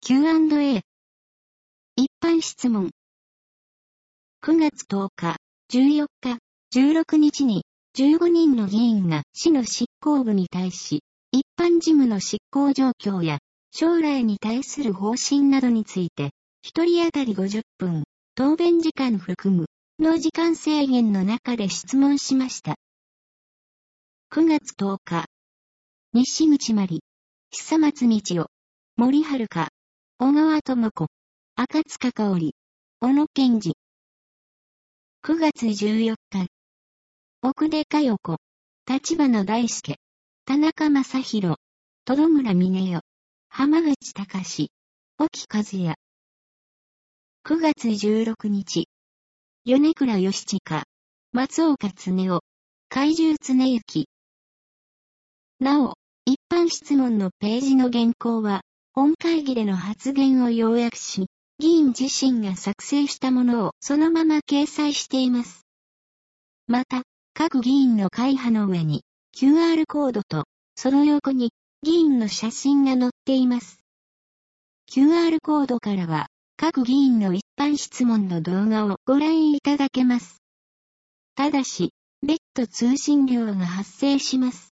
Q&A。一般質問。9月10日、14日、16日に15人の議員が市の執行部に対し、一般事務の執行状況や将来に対する方針などについて、一人当たり50分、答弁時間含むの時間制限の中で質問しました。9月10日、西口まり、久松道夫、森遥、小川智子、赤塚香織、小野健二。9月14日、奥出佳代子、立花大輔、田中正宏、戸村峰代、浜口隆、沖和也。9月16日、米倉義親、松岡恒夫、海中恒之。なお、一般質問のページの原稿は、本会議での発言を要約し、議員自身が作成したものをそのまま掲載しています。また、各議員の会派の上に QR コードと、その横に議員の写真が載っています。QR コードからは、各議員の一般質問の動画をご覧いただけます。ただし、別途通信料が発生します。